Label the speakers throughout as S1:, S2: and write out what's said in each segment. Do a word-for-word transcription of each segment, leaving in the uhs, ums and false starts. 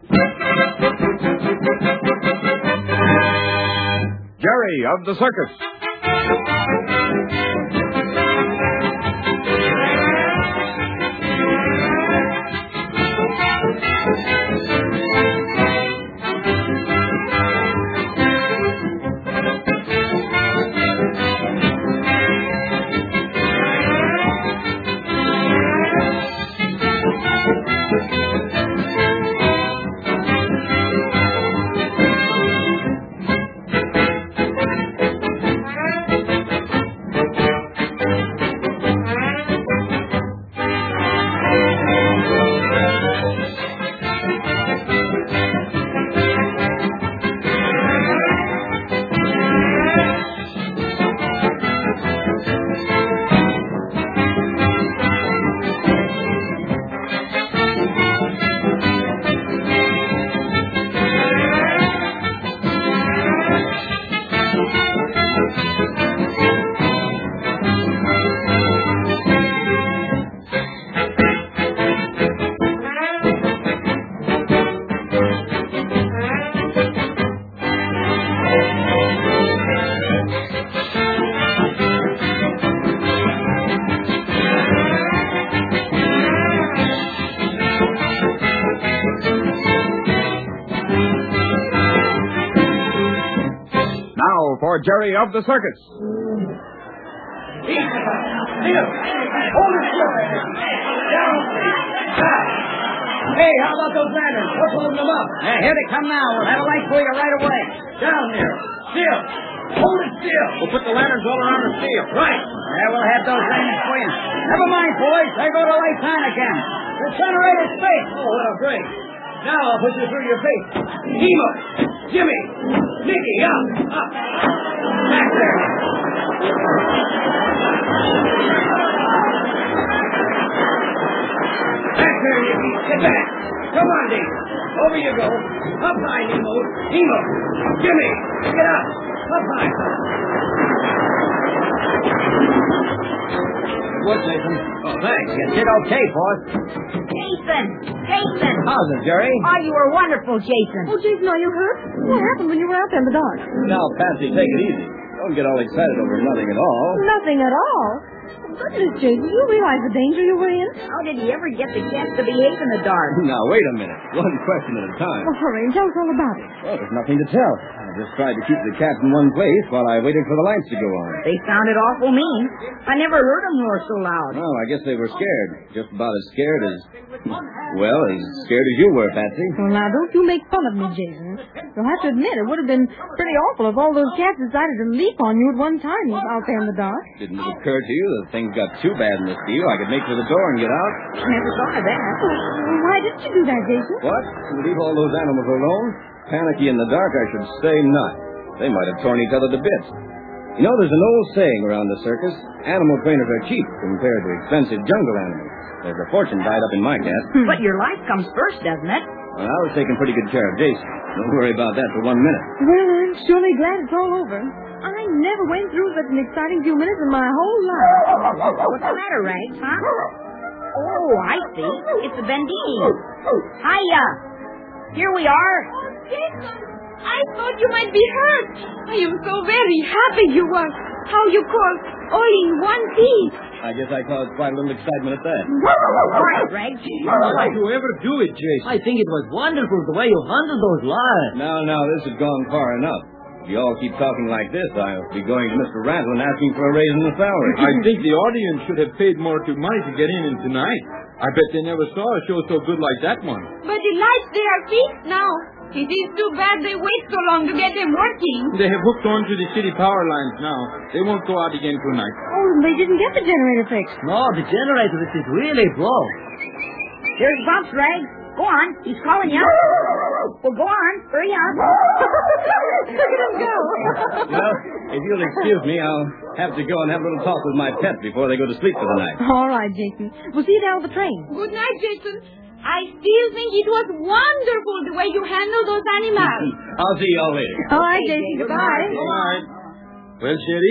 S1: Jerry of the Circus. For Jerry of the Circus.
S2: Hey, how about those lanterns? Let's hold them up. Uh, here they come now. We'll have a light for you right away. Down there. Still. Hold it still. We'll put the lanterns all around the steel. Right. Yeah, we'll have those lanterns for you. Never mind, boys. There go the lights on again. The generator's fake. Oh, well, great. Now I'll put you through your face. Emo, Jimmy, Nicky, up, up. Back there. Back there, Nicky. Get back. Come on, Dave. Over you go. Up high, Nemo. Emo, Jimmy, get up. Up high. What, Jason? Oh, thanks. You did okay, boss.
S3: Jason! Jason!
S2: How's it, Jerry?
S3: Oh, you were wonderful, Jason.
S4: Oh, Jason, are you hurt? What happened when you were out there in the dark?
S2: Now, Patsy, take it easy. Don't get all excited over nothing at all.
S4: Nothing at all? Goodness, Jason, you realize the danger you were in?
S3: How did he ever get the cats to behave in the dark?
S2: Now, wait a minute. One question at a time.
S4: Well, hurry and tell us all about it.
S2: Well, there's nothing to tell. I just tried to keep the cats in one place while I waited for the lights to go on.
S3: They sounded awful mean. I never heard them roar so loud.
S2: Well, I guess they were scared. Just about as scared as... Well, as scared as you were, Patsy.
S4: Well, now, don't you make fun of me, Jason. You'll have to admit, it would have been pretty awful if all those cats decided to leap on you at one time out there in the dark.
S2: Didn't it occur to you that things got too bad in this deal? I could make for the door and get out?
S3: Never thought of that.
S4: Well, why didn't you do that, Jason?
S2: What? Leave all those animals alone? Panicky in the dark, I should say not. They might have torn each other to bits. You know, there's an old saying around the circus, animal trainers are cheap compared to expensive jungle animals. There's a fortune tied up in my cat.
S3: But your life comes first, doesn't it?
S2: Well, I was taking pretty good care of Jason. Don't worry about that for one minute.
S4: Well, I'm surely glad it's all over. I never went through such an exciting few minutes in my whole life.
S3: What's the matter, Rags, huh? Oh, I see. It's a Bendini. Hiya! Here we are.
S5: Jason, I thought you might be hurt. I am so very happy you were. How you called all in one piece.
S2: I guess I caused quite a little excitement at that.
S3: All right, Rags.
S6: How did you ever do it, Jason?
S7: I think it was wonderful the way you handled those lions.
S2: Now, now, this has gone far enough. If you all keep talking like this, I'll be going to Mister Rattle and asking for a raise in the salary.
S6: I think the audience should have paid more to money to get in tonight. I bet they never saw a show so good like that one.
S5: But the lights, they are fixed now. It is too bad they wait so long to get them working.
S6: They have hooked onto the city power lines now. They won't go out again tonight.
S4: Oh, they didn't get the generator fixed.
S7: No, the generator is really broke.
S3: Here's Bumps, Rags. Go on. He's calling you. Well, go on. Hurry up.
S4: Look at him go.
S2: Well, if you'll excuse me, I'll have to go and have a little talk with my pet before they go to sleep for the night.
S4: All right, Jason. We'll see you down at the train.
S5: Good night, Jason. I still think it was wonderful the way you handled those animals.
S2: I'll see y'all later.
S4: All right, Jason. Goodbye.
S6: All right. Well, Sherry,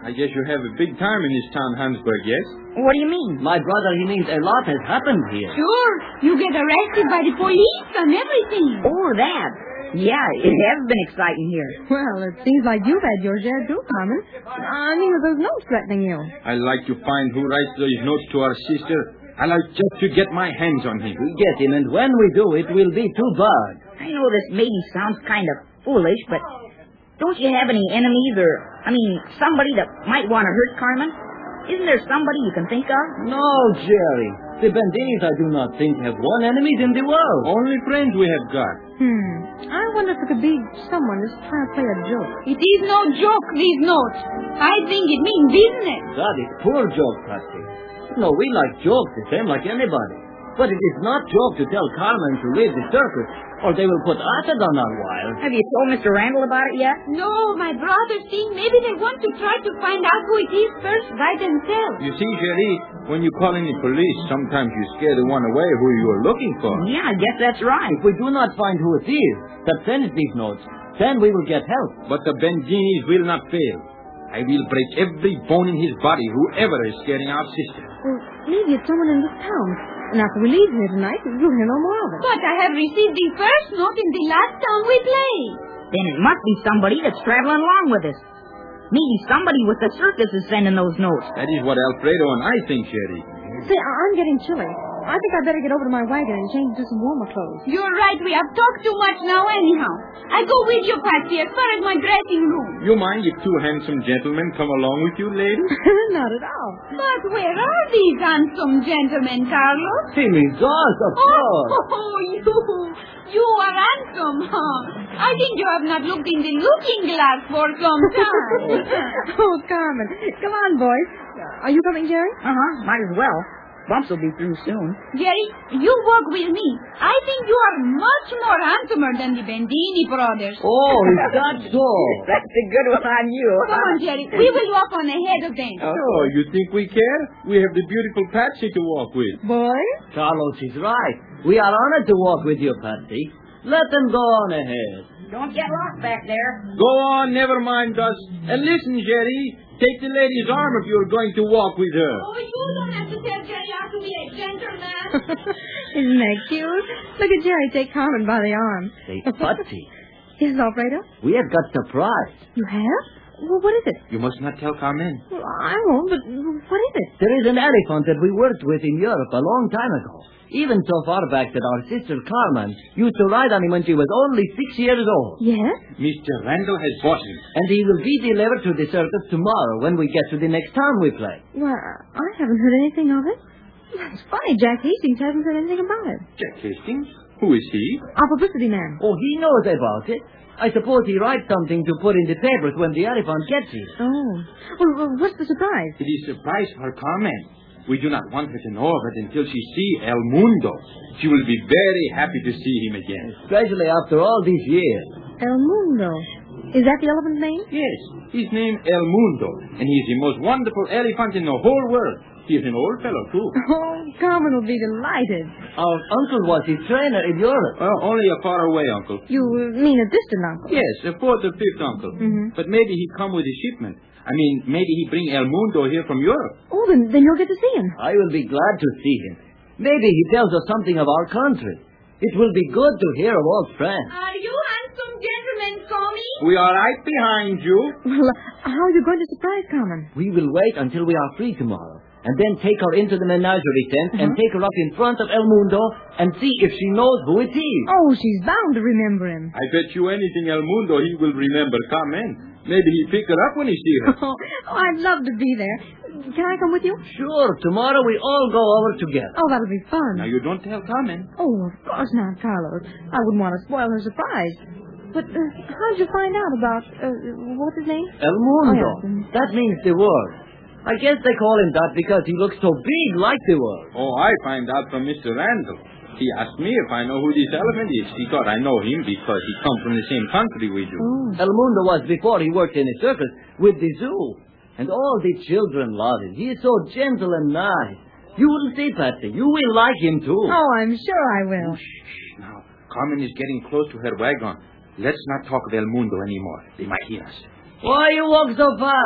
S6: I guess you have a big time in this town, Hansburg, yes?
S3: What do you mean?
S7: My brother, he means a lot has happened here.
S5: Sure. You get arrested by the police and everything.
S3: Oh, that. Yeah, it has been exciting here.
S4: Well, it seems like you've had your share too, Carmen. I mean, with those notes threatening you.
S6: I like to find who writes those notes to our sister. I like just to get my hands on him.
S7: We get him, and when we do, it will be too bad.
S3: I know this maybe sounds kind of foolish, but don't you have any enemies or, I mean, somebody that might want to hurt Carmen? Isn't there somebody you can think of?
S7: No, Jerry. The Bandinis, I do not think, have one enemy in the world.
S6: Only friends we have got.
S4: Hmm. I wonder if it could be someone who's trying to play a joke.
S5: It is no joke, these notes. I think it means business.
S7: That is poor joke, Patsy. No, we like jokes the same like anybody. But it is not joke to tell Carmen to leave the circus, or they will put acid on our wire.
S3: Have you told Mister Randall about it yet?
S5: No, my brother think maybe they want to try to find out who it is first by themselves.
S6: You see, Jerry, when you call in the police, sometimes you scare the one away who you are looking for.
S3: Yeah, I guess that's right.
S7: If we do not find who it is that sends these notes, then we will get help.
S6: But the Bendinis will not fail. I will break every bone in his body, whoever is scaring our sister.
S4: Well, maybe it's someone in this town. And after we leave here tonight, we'll hear no more of it.
S5: But I have received the first note in the last town we played.
S3: Then it must be somebody that's traveling along with us. Maybe somebody with the circus is sending those notes.
S6: That is what Alfredo and I think, Jerry.
S4: Say, I- I'm getting chilly. I think I'd better get over to my wagon and change into some warmer clothes.
S5: You're right, we have talked too much now anyhow. I go with you, Patsy, as far as my dressing room.
S6: You mind if two handsome gentlemen come along with you, lady?
S4: Not at all.
S5: But where are these handsome gentlemen, Carlos?
S7: He means us, of course.
S5: Oh, you. You are handsome, huh? I think you have not looked in the looking glass for some time.
S4: Oh, Carmen. Come on, boys. Are you coming, Jerry?
S3: Uh-huh, might as well. Bumps will be through soon.
S5: Jerry, you walk with me. I think you are much more handsomer than the Bendini brothers.
S7: Oh, is that so?
S3: That's a good one on you.
S5: Come on, Jerry. We will walk on ahead of them.
S6: Oh, you think we care? We have the beautiful Patsy to walk with.
S4: Boys?
S7: Carlos is right. We are honored to walk with you, Patsy. Let them go on ahead.
S3: Don't get lost back there.
S6: Go on, never mind us. And listen, Jerry, take the lady's arm if you're going to walk with her.
S5: Oh, you don't have to tell Jerry how to be a gentleman.
S4: Isn't that cute? Look at Jerry take Carmen by the arm.
S7: Say, Patsy,
S4: Yes, Alfredo?
S7: we have got surprise.
S4: You have? Well, what is it?
S6: You must not tell Carmen.
S4: Well, I won't, but what is it?
S7: There is an elephant that we worked with in Europe a long time ago. Even so far back that our sister Carmen used to ride on him when she was only six years old.
S4: Yes?
S6: Mister Randall has bought him.
S7: And he will be delivered to the circus tomorrow when we get to the next town we play.
S4: Well, I haven't heard anything of it. That's funny. Jack Hastings hasn't said anything about it.
S6: Jack Hastings? Who is he?
S4: Our publicity man.
S7: Oh, he knows about it. I suppose he writes something to put in the papers when the elephant gets here.
S4: Oh. Well, well, what's the surprise?
S6: It is a surprise for Carmen. We do not want her to know of it until she sees El Mundo. She will be very happy to see him again.
S7: Especially after all these years.
S4: El Mundo. Is that the elephant's name?
S6: Yes, his name El Mundo, and he is the most wonderful elephant in the whole world. He is an old fellow, too.
S4: Oh, Carmen will be delighted.
S7: Our uncle was his trainer in Europe.
S6: Well, only a far away uncle.
S4: You mean a distant uncle?
S6: Yes, a fourth or fifth uncle.
S4: Mhm.
S6: But maybe he come with a shipment. I mean, maybe he bring El Mundo here from Europe.
S4: Oh, then, then you'll get to see him.
S7: I will be glad to see him. Maybe he tells us something of our country. It will be good to hear of old friends.
S5: Are you handsome gentlemen coming?
S6: We are right behind you.
S4: Well, uh, how are you going to surprise Carmen?
S7: We will wait until we are free tomorrow, and then take her into the menagerie tent and
S4: Uh-huh.
S7: take her up in front of El Mundo and see if she knows who it is.
S4: Oh, she's bound to remember him.
S6: I bet you anything, El Mundo, he will remember Carmen. Maybe he pick her up when he see her.
S4: Oh, I'd love to be there. Can I come with you?
S7: Sure, tomorrow we all go over together.
S4: Oh, that'll be fun.
S6: Now, you don't tell Carmen.
S4: Oh, of course not, Carlos. I wouldn't want to spoil her surprise. But uh, how'd you find out about, uh, what's his name?
S7: El Mundo.
S4: Oh, yeah.
S7: That means the world. I guess they call him that because he looks so big like the world.
S6: Oh, I find out from Mister Randall. He asked me if I know who this elephant is. He thought I know him because he comes from the same country we do.
S4: Oh.
S7: El Mundo was before he worked in a circus with the zoo. And all the children love him. He is so gentle and nice. You will see, Patsy. You will like him, too.
S4: Oh, I'm sure I will.
S6: Shh, shh. Now, Carmen is getting close to her wagon. Let's not talk of El Mundo anymore. They might hear us.
S7: Why you walk so fast?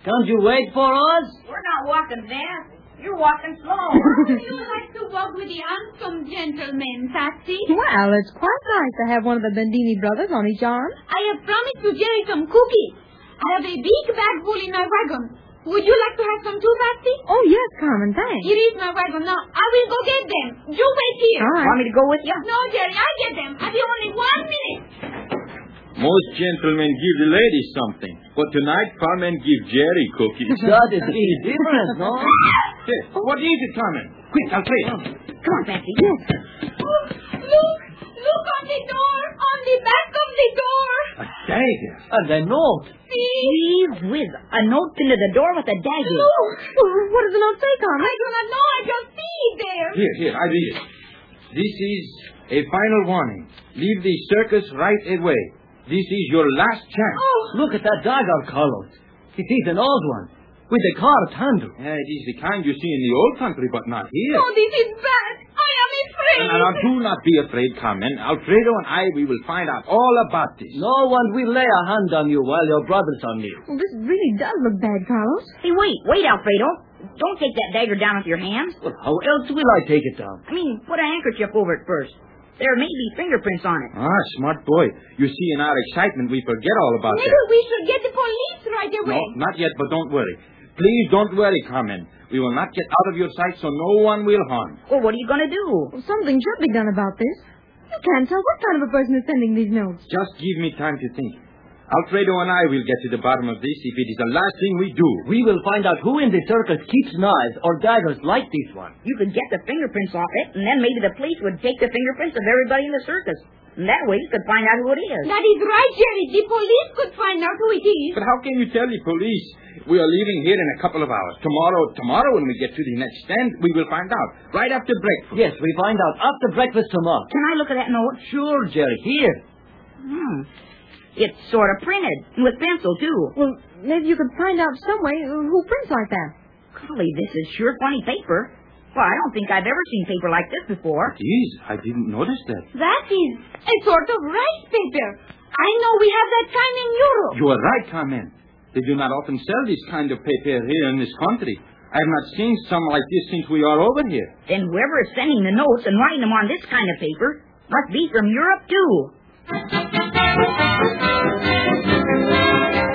S7: Can't you wait for us?
S3: We're not walking fast. You're walking slow.
S5: Would you like to walk with the handsome gentleman, Patsy?
S4: Well, it's quite nice to have one of the Bendini brothers on each arm.
S5: I have promised to Jerry some cookies. I have a big bag full in my wagon. Would you like to have some too, Patsy?
S4: Oh, yes, Carmen, thanks.
S5: Here is my wagon. Now, I will go get them. You wait here.
S4: All right.
S3: Want me to go with you?
S5: No, Jerry, I get them. I'll be only one minute.
S6: Most gentlemen give the ladies something, but tonight Carmen give Jerry cookies.
S7: That is really different, no?
S6: Hey, what is it, Carmen? Quick, I'll play it.
S3: Come on, Patsy.
S5: Oh, look, look on the door, on the back of the door.
S6: A dagger.
S7: And a note.
S5: See?
S3: Gee whiz, a note pinned to the door with a dagger.
S5: Look.
S4: Well, what does the note say, Carmen?
S5: I do not know. I just see it there.
S6: Here, here, I read it. This is a final warning. Leave the circus right away. This is your last chance.
S5: Oh,
S7: Look at that dagger, Carlos. It is an old one, with a carved handle.
S6: Yeah, it is the kind you see in the old country, but not here.
S5: oh, this is bad. I am afraid.
S6: And now, do not be afraid, Carmen. Alfredo and I, we will find out all about this.
S7: No one will lay a hand on you while your brothers are near.
S4: Well, this really does look bad, Carlos.
S3: Hey, wait, wait, Alfredo. Don't take that dagger down with your hands.
S7: Well, how else will I take it down?
S3: I mean, put a handkerchief over it first. There may be fingerprints on it.
S6: Ah, smart boy. You see, in our excitement, we forget all about
S5: Maybe
S6: that.
S5: we should get the police right away.
S6: No, not yet, but don't worry. Please don't worry, Carmen. We will not get out of your sight, so no one will harm.
S3: Well, what are you going to do?
S4: Well, something should be done about this. You can't tell what kind of a person is sending these notes.
S6: Just give me time to think. Alfredo and I will get to the bottom of this if it is the last thing we do.
S7: We will find out who in the circus keeps knives or daggers like this one.
S3: You could get the fingerprints off it, and then maybe the police would take the fingerprints of everybody in the circus. And that way you could find out who it is.
S5: That is right, Jerry. The police could find out who it is.
S6: But how can you tell the police? We are leaving here in a couple of hours. Tomorrow, tomorrow when we get to the next stand, we will find out. Right after breakfast.
S7: Yes, we find out after breakfast tomorrow.
S3: Can I look at that note?
S7: Sure, Jerry. Here.
S3: Hmm. It's sort of printed, with pencil, too.
S4: Well, maybe you could find out some way who prints like that.
S3: Golly, this is sure funny paper. Well, I don't think I've ever seen paper like this before.
S6: Geez, I didn't notice that.
S5: That is a sort of rice paper. I know we have that kind in Europe.
S6: You are right, Carmen. They do not often sell this kind of paper here in this country. I have not seen some like this since we are over here.
S3: Then whoever is sending the notes and writing them on this kind of paper must be from Europe, too.